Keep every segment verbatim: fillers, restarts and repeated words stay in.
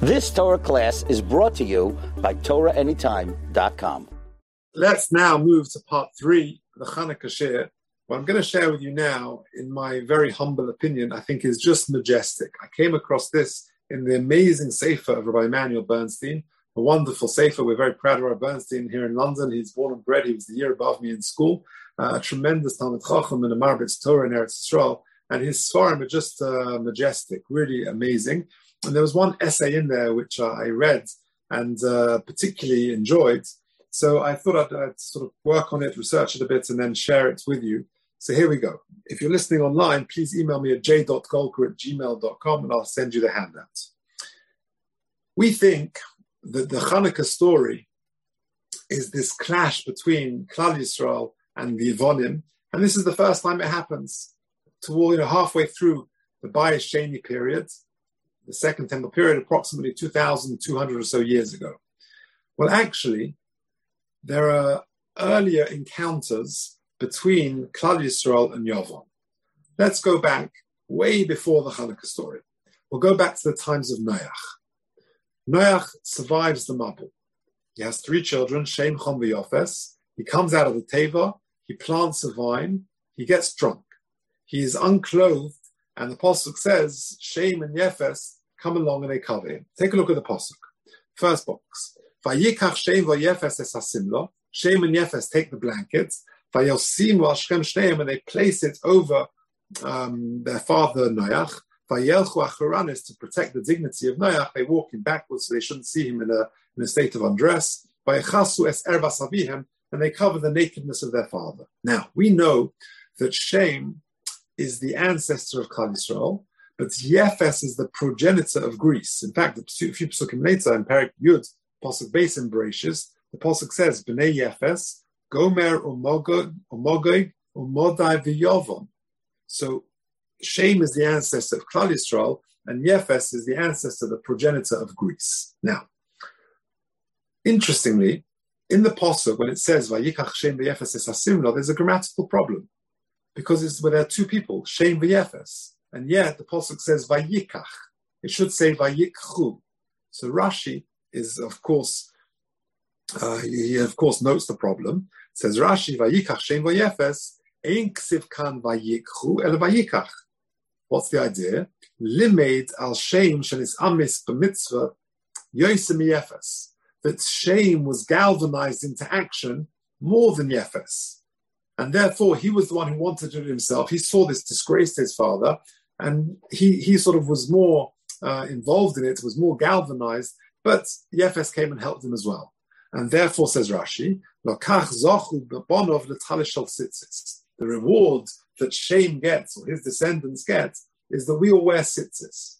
This Torah class is brought to you by Torah Anytime dot com. Let's now move to part three, the Chanukah Shir. What I'm going to share with you now, in my very humble opinion, I think is just majestic. I came across this in the amazing Sefer of Rabbi Emanuel Bernstein, a wonderful Sefer. We're very proud of Rabbi Bernstein here in London. He's born and bred. He was the year above me in school. Uh, a tremendous Talmid Chacham and a Marbitz Torah in Eretz Yisrael. And his Svarim are just uh, majestic, really amazing. And there was one essay in there which uh, I read and uh, particularly enjoyed. So I thought I'd, I'd sort of work on it, research it a bit, and then share it with you. So here we go. If you're listening online, please email me at j dot golker at gmail dot com and I'll send you the handout. We think that the Chanukah story is this clash between Klal Yisrael and the Yevonim, and this is the first time it happens. Toward, you know, halfway through the Bayis Sheni period, the Second Temple period, approximately two thousand two hundred or so years ago. Well, actually, there are earlier encounters between Klal Yisrael and Yavon. Let's go back way before the Chanukah story. We'll go back to the times of Noach. Noach survives the Mabul. He has three children, Shem, Chom, and Yafes. He comes out of the Teva, he plants a vine, he gets drunk. He is unclothed, and the Pasuk says, Shem and Yefes come along and they cover him. Take a look at the Pasuk. First box. Vayikach Shem v'Yefes es hasimlo. Shem and Yefes take the blankets. Vayosimu al Shechem shneim, and they place it over um, their father Noach. Vayelchu acharanis, to protect the dignity of Noach. They walk him backwards so they shouldn't see him in a, in a state of undress. Vayechasu es erbas avihem, and they cover the nakedness of their father. Now, we know that Shem is the ancestor of Klal Yisrael, but Yefes is the progenitor of Greece. In fact, a few psukim later in Perek Yud, Pasuk Beis in Bereshis, the Pasuk says, B'nei Yefes, Gomer umogog, umogog, umodai v'yovon. So Shem is the ancestor of Klal Yisrael, and Yefes is the ancestor, the progenitor of Greece. Now, interestingly, in the Pasuk, when it says, Vayikach Shem v'Yefes es hasimlo, there's a grammatical problem. Because it's where there are two people, Shem v'Yefes, and yet the Pasuk says Vayikach. It should say Vayikchu. So Rashi is, of course, uh, he of course notes the problem. It says Rashi Vayikach Shem v'Yefes ein ksiv kan Vayikchu el Vayikach. What's the idea? Limeid al Shem shenis amis b'mitzvah yosem Yefes. That Shem was galvanized into action more than Yefes. And therefore, he was the one who wanted to do it himself. He saw this disgrace to his father, and he, he sort of was more uh, involved in it, was more galvanized, but Yefes came and helped him as well. And therefore, says Rashi, the reward that Shem gets, or his descendants get, is that we all wear tzitzis.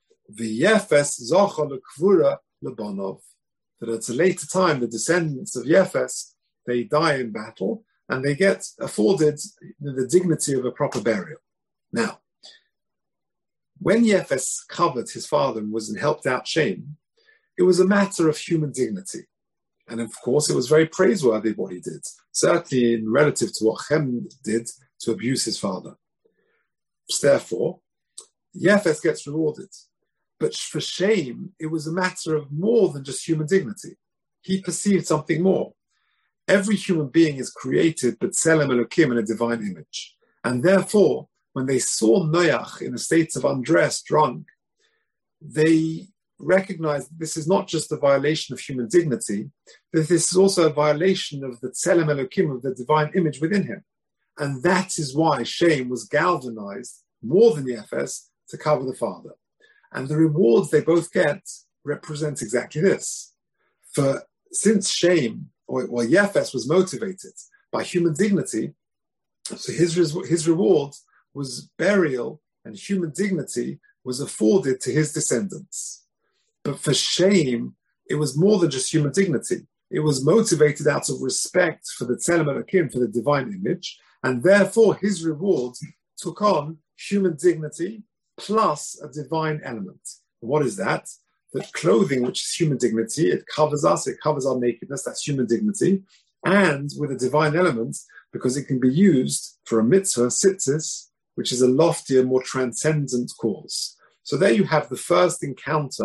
That at a later time, the descendants of Yefes, they die in battle, and they get afforded the dignity of a proper burial. Now, when Yefes covered his father and was helped out Shem, it was a matter of human dignity. And of course, it was very praiseworthy what he did, certainly in relative to what Shem did to abuse his father. Therefore, Yefes gets rewarded. But for Shem, it was a matter of more than just human dignity. He perceived something more. Every human being is created b'tselem Elokim, in a divine image. And therefore, when they saw Noach in a state of undress, drunk, they recognized that this is not just a violation of human dignity, that this is also a violation of the tselem Elokim, of the divine image within him. And that is why Shem was galvanized more than Yefes to cover the father. And the rewards they both get represent exactly this. For since Shem, or well, Yefes was motivated by human dignity, so his, his reward was burial, and human dignity was afforded to his descendants. But for Shem, it was more than just human dignity. It was motivated out of respect for the Tzelem Elokim, for the divine image, and therefore his reward took on human dignity plus a divine element. And what is that? That clothing, which is human dignity, it covers us, it covers our nakedness, that's human dignity, and with a divine element, because it can be used for a mitzvah, tzitzis, which is a loftier, more transcendent cause. So there you have the first encounter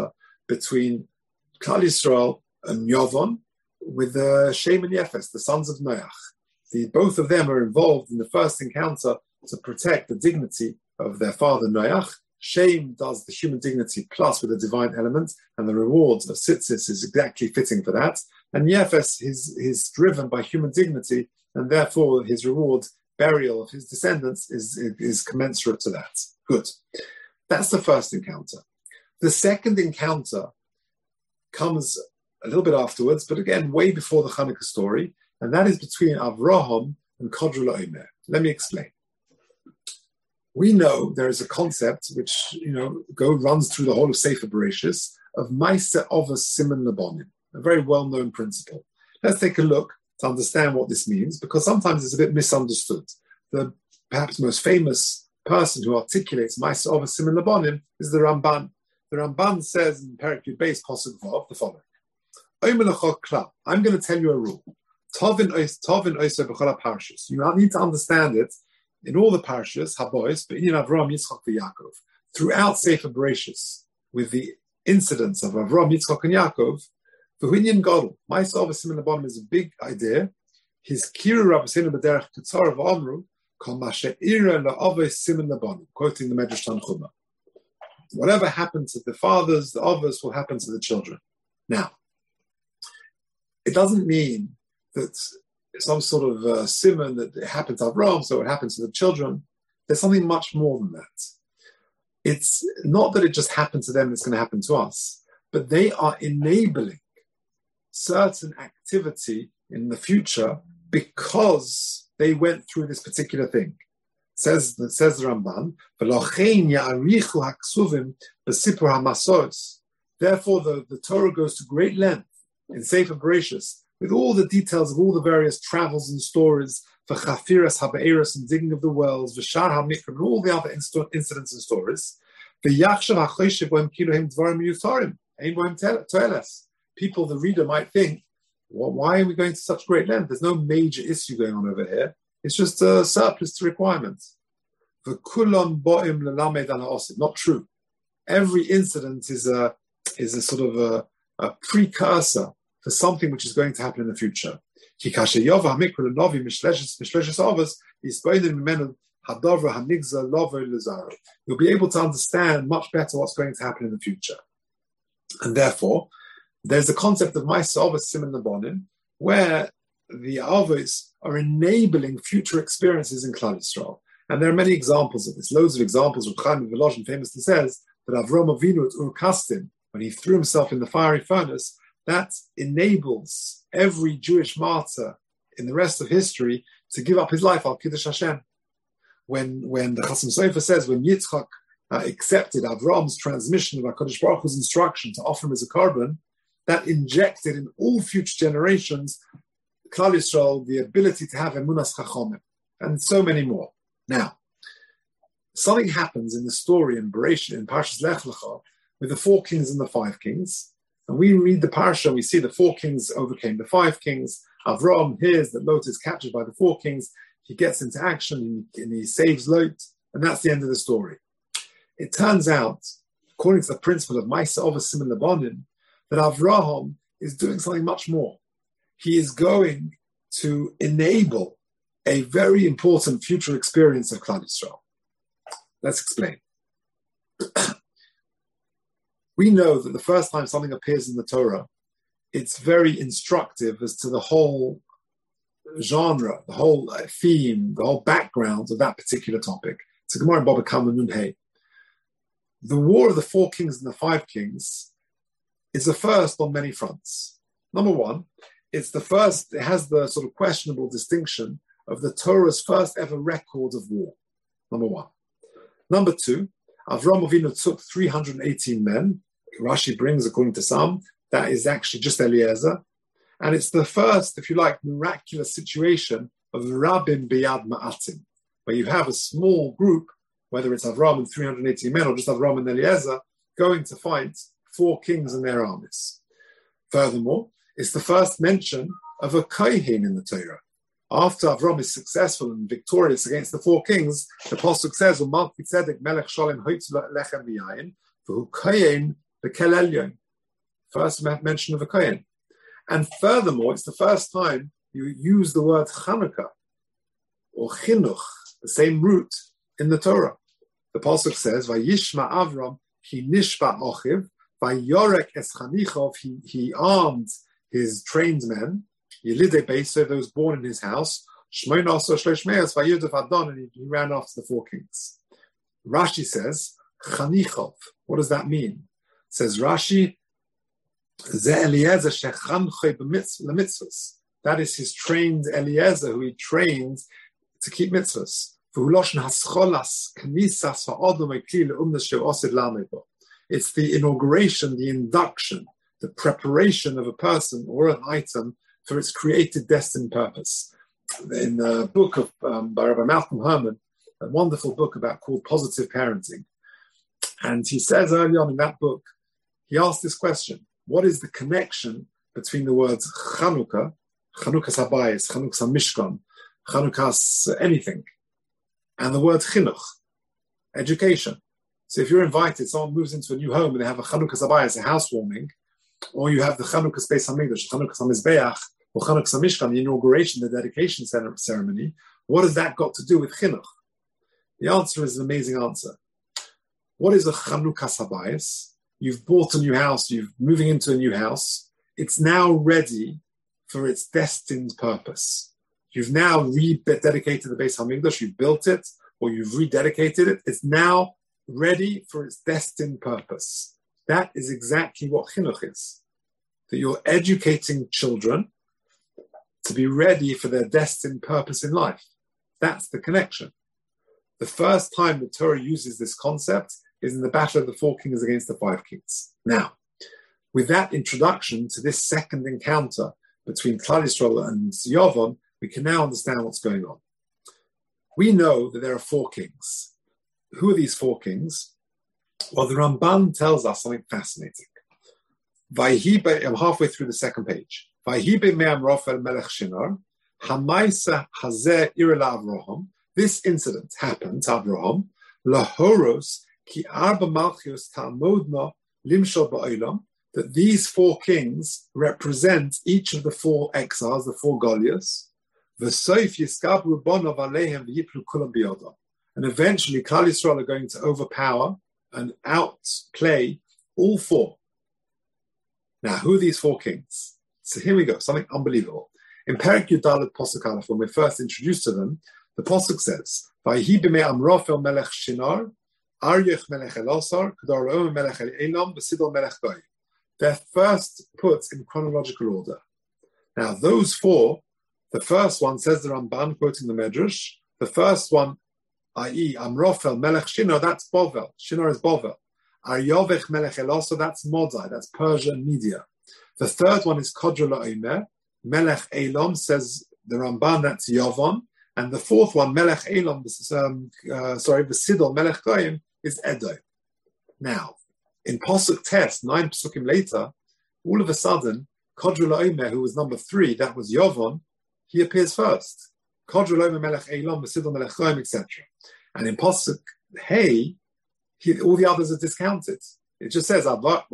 between Klal Yisrael and Yavon with uh, Shem and Yefes, the sons of Noach. The, both of them are involved in the first encounter to protect the dignity of their father Noach. Shem does the human dignity plus with a divine element, and the reward of Tzitzis is exactly fitting for that. And Yefes is, is driven by human dignity, and therefore his reward, burial of his descendants, is, is commensurate to that. Good. That's the first encounter. The second encounter comes a little bit afterwards, but again, way before the Hanukkah story, and that is between Avraham and Kodru La'omer. Let me explain. We know there is a concept which, you know, go runs through the whole of Sefer Bereshis of Maaseh Avos Siman Labonim, a very well-known principle. Let's take a look to understand what this means, because sometimes it's a bit misunderstood. The perhaps most famous person who articulates Maaseh Avos Siman Labonim is the Ramban. The Ramban says in Perek Yud Beis Pasuk Vav the following: I'm going to tell you a rule. Tovin Tovin Oisei B'chol HaParshas. You need to understand it in all the parashas, Habois, but in Avram, Yitzchak, and Yaakov, throughout Sefer Bereshis, with the incidents of Avram, Yitzchak, and Yaakov, the Hinyan Gadol, Maaseh Avos Siman Labonim is a big idea. His Kiru Rabbeinu B'derech Ketzar of Amru, Kol Mashe Ira LaAvos Siman Labonim, quoting the Medrash Tanchuma. Whatever happened to the fathers, the Avos will happen to the children. Now, it doesn't mean that some sort of uh, simon that it happened to Avraham, so it happens to the children. There's something much more than that. It's not that it just happened to them, it's going to happen to us, but they are enabling certain activity in the future because they went through this particular thing. Says, says the Ramban, therefore the, the Torah goes to great length in Sefer Bereshis with all the details of all the various travels and stories for Chafiras, Habe'eras, and digging of the wells, V'shar HaMikra, and all the other inst- incidents and stories. V'yachshav HaChoshev Bohem Kiluhem Dvarim Miyutarim, Ein Bohem Toeles. People, the reader, might think, well, why are we going to such great length? There's no major issue going on over here. It's just a surplus to requirements. V'kulam Bo'im L'lamed Al HaOsim. Not true. Every incident is a is a sort of a, a precursor for something which is going to happen in the future. You'll be able to understand much better what's going to happen in the future. And therefore, there's the concept of Maaseh Avos Siman Labonim, where the Avos are enabling future experiences in Klal Yisrael. And there are many examples of this, loads of examples. Reb Chaim Volozhin famously says that Avram Avinu at Ur Kasdim, when he threw himself in the fiery furnace, that enables every Jewish martyr in the rest of history to give up his life al Kiddush Hashem. When, when the Chasam Sofer says, when Yitzchak uh, accepted Avram's transmission of HaKadosh Baruch Hu's instruction to offer him as a korban, that injected in all future generations, Klal Yisrael, the ability to have emunas chachomim, and so many more. Now, something happens in the story in Bereshit, in Parshas Lech Lecha, with the four kings and the five kings. And we read the parsha, we see the four kings overcame the five kings. Avram hears that Lot is captured by the four kings. He gets into action and he saves Lot. And that's the end of the story. It turns out, according to the principle of Maaseh Avos Siman Labonim, that Avraham is doing something much more. He is going to enable a very important future experience of Klal Yisrael. Let's explain. We know that the first time something appears in the Torah, it's very instructive as to the whole genre, the whole theme, the whole background of that particular topic. It's a Gemara in Baba Kama Nun Hey. The War of the Four Kings and the Five Kings is the first on many fronts. Number one, it's the first, it has the sort of questionable distinction of the Torah's first ever record of war. Number one. Number two, Avram Avinu took three hundred eighteen men. Rashi brings, according to some, that is actually just Eliezer. And it's the first, if you like, miraculous situation of Rabim Biyad Ma'atim, where you have a small group, whether it's Avram and three hundred eighteen men or just Avram and Eliezer, going to fight four kings and their armies. Furthermore, it's the first mention of a kohen in the Torah. After Avram is successful and victorious against the four kings, the Pasuk says, "U'malki tzedek melech shalom hoitz lechem v'yayin, v'hu kohen v'kel elyon." first mention of a Kohen. And furthermore, it's the first time you use the word Chanukah or Chinuch, the same root in the Torah. The Pasuk says, Vayishma Avram, he nishba ochiv, Vayorek es Chanichov, he, he armed his trained men, Yelidei Beiso, those born in his house, Shmoina Oso Shlosh Me'os, Vayudav Adon, and he, he ran after the four kings. Rashi says, Chanichov. What does that mean? Says Rashi, Ze Eliezer shechanchoi b'mitzvos. That is his trained Eliezer, who he trained to keep mitzvahs. It's the inauguration, the induction, the preparation of a person or an item for its created, destined purpose. In the book of um, by Rabbi Malcolm Herman, a wonderful book about called Positive Parenting, and he says early on in that book, he asked this question: what is the connection between the words Chanukah, Chanukas Habayis, Chanukas HaMishkan, Chanukas anything, and the word Chinuch, education? So if you're invited, someone moves into a new home and they have a Chanukas Habayis, a housewarming, or you have the Chanukas Beis HaMikdash, Chanukas HaMizbeach, or Chanukas HaMishkan, the inauguration, the dedication ceremony, what has that got to do with Chinuch? The answer is an amazing answer. What is a Chanukas Habayis? You've bought a new house, you're moving into a new house. It's now ready for its destined purpose. You've now rededicated the Beis HaMikdash, you've built it, or you've rededicated it. It's now ready for its destined purpose. That is exactly what chinuch is. That you're educating children to be ready for their destined purpose in life. That's the connection. The first time the Torah uses this concept is in the Battle of the Four Kings against the Five Kings. Now, with that introduction to this second encounter between Klal Yisrael and Yavon, we can now understand what's going on. We know that there are four kings. Who are these four kings? Well, the Ramban tells us something fascinating. Vayhi, I'm halfway through the second page. Vayhi be'me'am Rafel melech Shinar, hamaisa hazeh irela Avraham. This incident happened to Avraham, lahoros ki arba malchios ta'amodna limshol ba'olam, that these four kings represent each of the four exiles, the four Goliaths, v'soif yiskabru bonov aleihem v'yiplu kulam biyodam. And eventually, Klal Yisrael are going to overpower and outplay all four. Now, who are these four kings? So here we go, something unbelievable. In Perek Yudalet Posuk Aleph, when we're first introduced to them, the Posuk says, Vayhi b'mei Amrafel melech Shinar, Aryech melech Elosar, Kedar Omer melech Elam, V'sidol melech Goy. They're first put in chronological order. Now, those four, the first one, says the Ramban, quoting the Medrash, the first one, that is Amrafel melech Shinar, that's Bovel. Shinar is Bovel. Aryovech melech Elosar, that's Modai, that's Persia and Media. The third one is Kodra La'omer, melech Elam, says the Ramban, that's Yavon. And the fourth one, melech Elam, um, uh, sorry, V'sidol melech Goyim, is Edo. Now, in Pasuk Tes, nine Pasukim later, all of a sudden, Kodra La'omer, who was number three, that was Yavon, he appears first. Kodra La'omer melech Elam, V'sidol melech Goyim, et cetera. And in Pasuk Hey, he, all the others are discounted. It just says, Kodra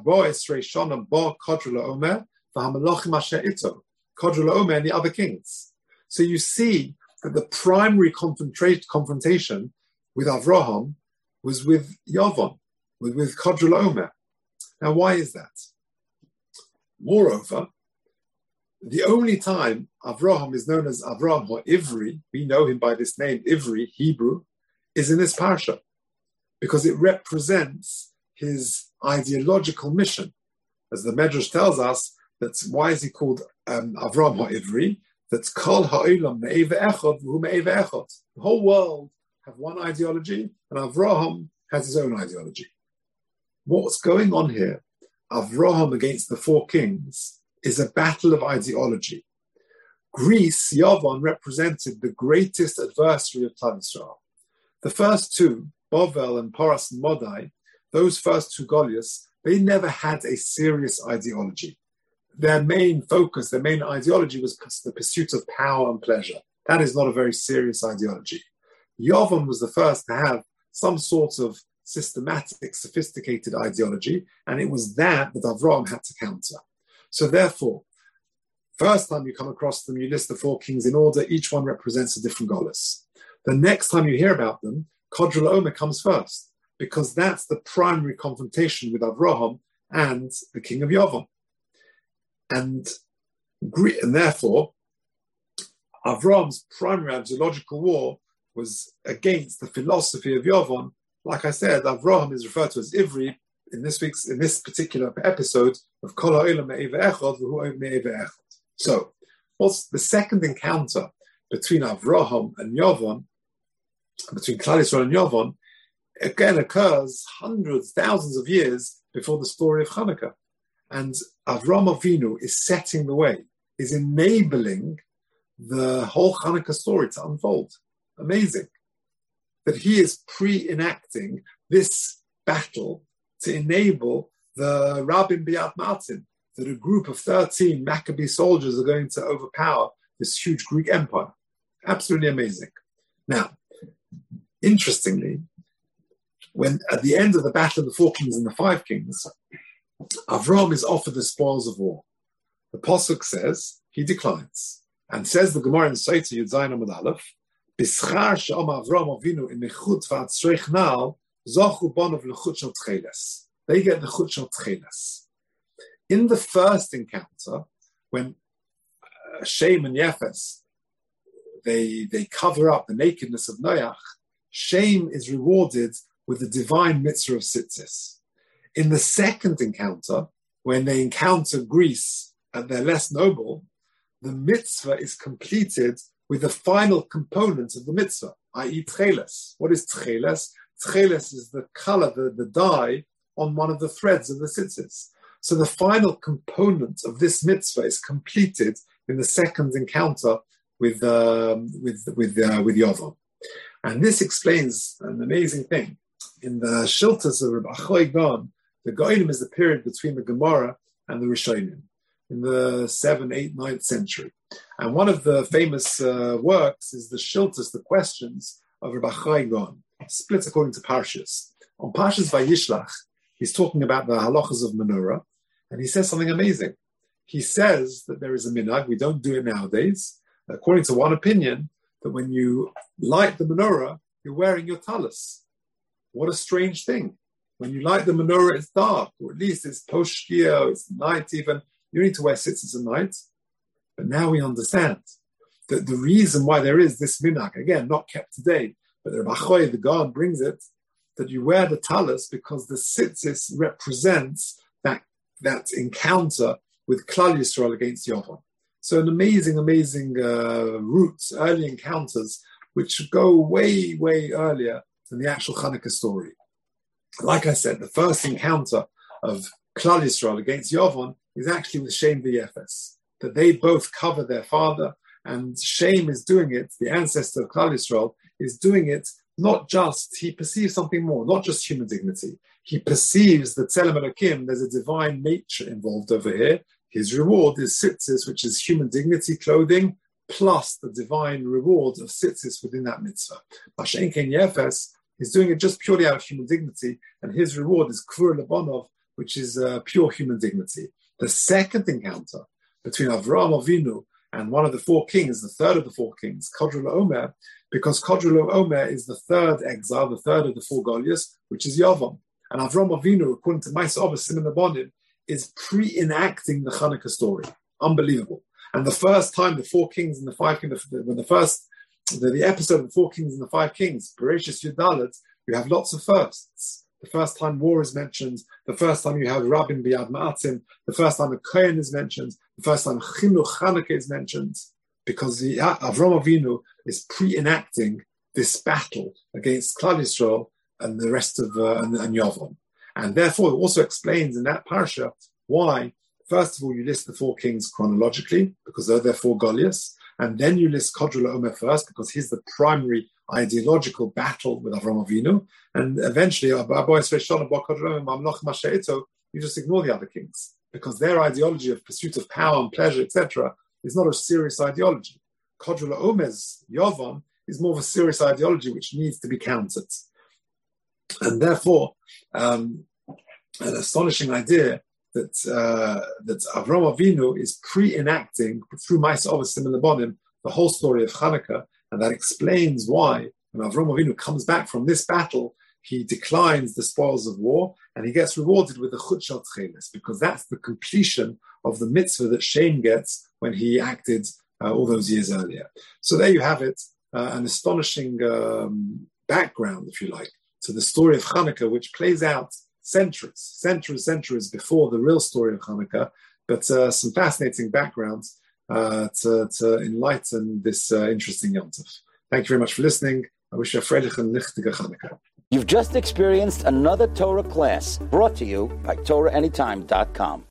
La'omer, V'hamalachim asher ito. Kodra La'omer and the other kings. So you see that the primary confrontation with Avraham was with Yavon, with, with Kodra La'omer. Now, why is that? Moreover, the only time Avraham is known as Avraham or Ivri, we know him by this name, Ivri, Hebrew, is in this parasha, because it represents his ideological mission. As the Medrash tells us, that's why is he called um, Avraham HaIvri? That's Kol Ha'olam Me'eva Echad V'hu Me'eva Echad. The whole world have one ideology, and Avraham has his own ideology. What's going on here, Avraham against the four kings, is a battle of ideology. Greece, Yavon, represented the greatest adversary of Klal Yisrael. The first two, Bovel and Poras and Modai, those first two Goliaths, they never had a serious ideology. Their main focus, their main ideology was the pursuit of power and pleasure. That is not a very serious ideology. Yavon was the first to have some sort of systematic, sophisticated ideology, and it was that that Avraham had to counter. So therefore, first time you come across them, you list the four kings in order, each one represents a different goddess. The next time you hear about them, Kodrul Omer comes first, because that's the primary confrontation with Avraham and the king of Yavan. And, and therefore, Avraham's primary ideological war was against the philosophy of Yavan. Like I said, Avraham is referred to as Ivri in this week's in this particular episode of Kol Ha'olam Me'eva Echad V'hu Oiv Me'eva Echad. So, what's the second encounter between Avraham and Yavan, between Klal Yisrael and Yavan, again occurs hundreds, thousands of years before the story of Hanukkah. And Avraham Avinu is setting the way, is enabling the whole Hanukkah story to unfold. Amazing. That he is pre-enacting this battle to enable the Rabbim B'Yad Martin, that a group of thirteen Maccabee soldiers are going to overpower this huge Greek empire. Absolutely amazing. Now, interestingly, when at the end of the battle of the four kings and the five kings, Avraham is offered the spoils of war. The Pasuk says he declines, and says the Gemara in Sotah Yud Zayin Amud Aleph, Bischar she'om Avraham Avinu in nechut v'atzreich nal zochu bonov lechut shel tcheles. They get the chut shel tcheles. In the first encounter, when uh, Shem and Yefes, they they cover up the nakedness of Noach, Shem is rewarded with the divine mitzvah of tzitzis. In the second encounter, when they encounter Greece and they're less noble, the mitzvah is completed with the final component of the mitzvah, that is tcheles. What is tcheles? Tcheles is the color, the, the dye on one of the threads of the tzitzis. So the final component of this mitzvah is completed in the second encounter with um, with with uh, with Yavam. And this explains an amazing thing. In the Shiltas of Rabbi Achoy Gon, the Goinim is the period between the Gemara and the Rishonim in the seventh, eighth, ninth century. And one of the famous uh, works is the Shiltas, the questions of Rabbi Achoy Gon, split according to Parshas. On Parshas Vayishlach, he's talking about the halachas of menorah, and he says something amazing. He says that there is a minhag, we don't do it nowadays, according to one opinion, that when you light the menorah, you're wearing your talis. What a strange thing. When you light the menorah, it's dark, or at least it's post-shkia, it's night even. You need to wear tzitzis at night. But now we understand that the reason why there is this minhag, again, not kept today, but the Rabbi Achoy, the God, brings it, that you wear the talis because the tzitzis represents that, that encounter with Klal Yisrael against Yavam. So an amazing, amazing uh, roots, early encounters, which go way, way earlier than the actual Hanukkah story. Like I said, the first encounter of Klal Yisrael against Yavan is actually with Shem v'Yefes, that they both cover their father, and Shem is doing it, the ancestor of Klal Yisrael, is doing it not just, he perceives something more, not just human dignity. He perceives that Tzelem Elokim, there's a divine nature involved over here. His reward is tzitzis, which is human dignity, clothing, plus the divine reward of tzitzis within that mitzvah. Mashen Ken Yefes is doing it just purely out of human dignity, and his reward is Kvur Lebonov, which is uh, pure human dignity. The second encounter between Avraham Avinu and one of the four kings, the third of the four kings, Kodrul Omer, because Kodrul Omer is the third exile, the third of the four Goliaths, which is Yavam. And Avraham Avinu, according to Maaseh Avos Siman Abonim, is pre-enacting the Hanukkah story. Unbelievable. And the first time the four kings and the five kings, when the first, the, the episode of the four kings and the five kings, Bereshis Yud Dalet, you have lots of firsts. The first time war is mentioned, the first time you have Rabbim B'Yad Ma'atim, the first time a Kohen is mentioned, the first time Chinuch Hanukkah is mentioned, because the Avraham Avinu is pre-enacting this battle against Klal Yisrael and the rest of uh, and, and Yavam. And therefore, it also explains in that parasha why, first of all, you list the four kings chronologically, because they're their four Goliaths, and then you list Kodrul Omer first, because he's the primary ideological battle with Avraham Avinu, and eventually, you just ignore the other kings, because their ideology of pursuit of power and pleasure, et cetera, is not a serious ideology. Kodrul Omer's Yavam is more of a serious ideology which needs to be countered. And therefore, um, an astonishing idea that uh, that Avraham Avinu is pre-enacting through Ma'aseh Avos Siman Lebanim the whole story of Hanukkah, and that explains why when Avraham Avinu comes back from this battle, he declines the spoils of war and he gets rewarded with the Chutshot Cheles, because that's the completion of the mitzvah that Shem gets when he acted uh, all those years earlier. So there you have it, uh, an astonishing um, background, if you like, to the story of Hanukkah, which plays out centuries, centuries, centuries before the real story of Hanukkah, but uh, some fascinating backgrounds uh, to, to enlighten this uh, interesting Yom Tov. Thank you very much for listening. I wish you a freilich and nichtige Hanukkah. You've just experienced another Torah class brought to you by Torah Anytime dot com.